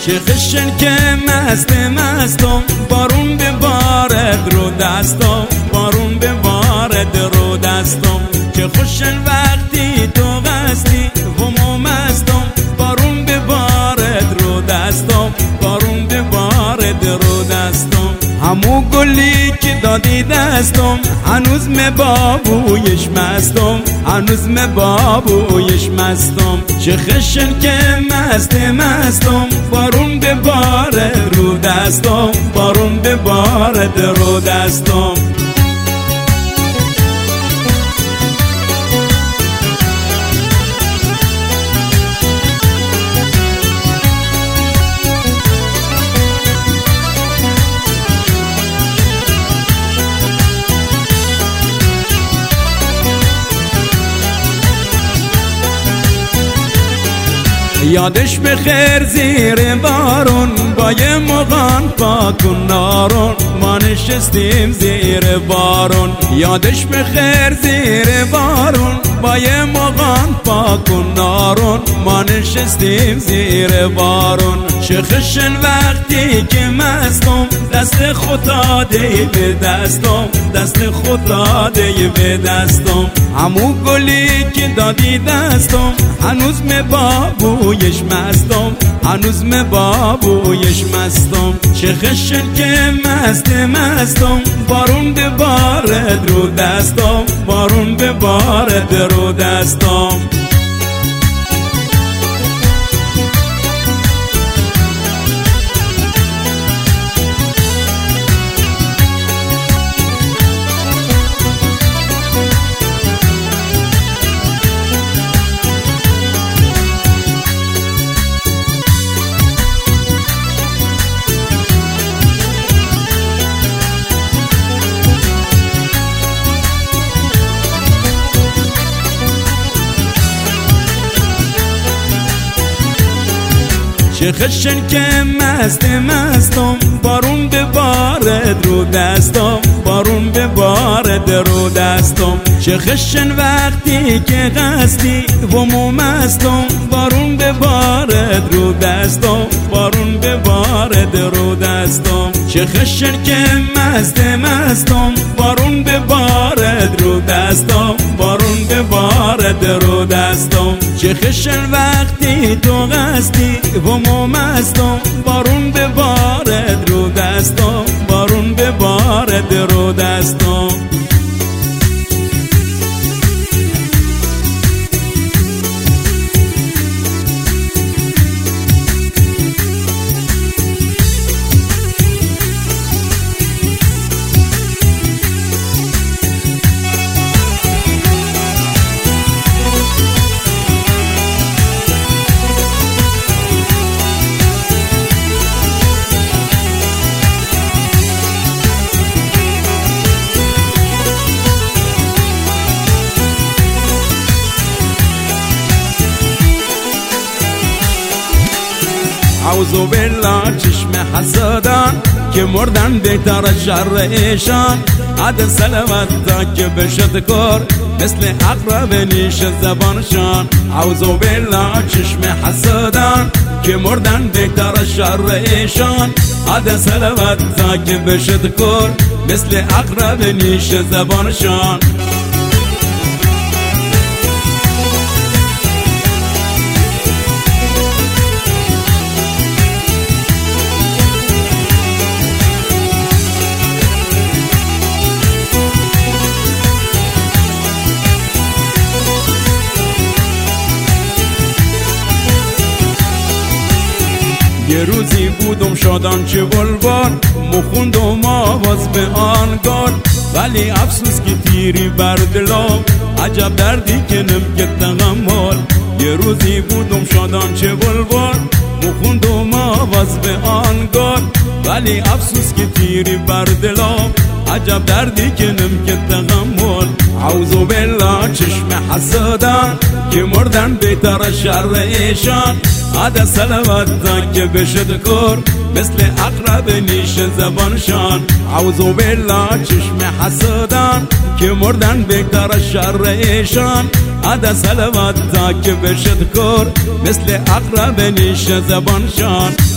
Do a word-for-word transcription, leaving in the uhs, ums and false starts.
چه خشن که مست مستم، بارون ببارد رو دستم، بارون ببارد رو دستم. چه خوشن وقتی تو هستی و ما مستم، بارون ببارد رو دستم، بارون ببارد رو دستم. همو گلی که دادی دستم، هنوز می بابویش مستم، هنوز می بابویش مستم. چه خشن که مست مستم، بارون ببارد رو دستم، بارون ببارد رو دستم. یادش بخیر زیر بارون، با یه مغان پاک و نارون، ما نشستیم زیر بارون. یادش بخیر زیر بارون، با یه مغان پاک و نارون، ما نشستیم زیر بارون. چه خشن وقتی که مستم، دست خدا دی به دستم، دست خدا دی به دستم. همو گلی که دادی دستم، هنوز می بابویش مستم، هنوز می بابویش مستم. چه خشن که مست مستم، بارون ببارد رو دستم، بارون ببارد رو دستم. چه خشن که مست مستم، بارون ببارد رو دستم، بارون ببارد رو دستم. چه خشن وقتی که هستی و مو مستم، بارون ببارد رو دستم، بارون ببارد رو دستم. چه خشن که مست مستم، بارون ببارد رو دستم، بارون ببارد رو دستم. چه خشن وقتی تو هستی و مو مستم، بارون ببارد رو دستم، بارون ببارد رو دستم. اعوذ بالله چشم حسدان که مردن بهتر شر ایشان. عد سلامت تا که بشد کار مثل اقرب نیش زبانشان. اعوذ بالله چشم حسدان که مردن بهتر شر ایشان. عد سلامت تا که بشد کار مثل اقرب نیش زبانشان. یه روزی بودم شادان چه بلبار، مخوندم آواز به آنگار. ولی افسوس که تیری بر دلم، عجب دردی که نمکت تحمل. یه روزی بودم شادان چه بلبار، مخوندم آواز به آنگار. ولی افسوس که تیری بر دلم، عجب دردی که نمکت تحمل. اعوذ بالله چشم حسدان که مردن بهتر شر ایشان. عد سلامت تا که بشد کار مثل اقرب نیش زبانشان. اعوذ بالله چشم حسدان که مردن بهتر شر ایشان. عد سلامت تا که بشد کار مثل اقرب نیش زبانشان.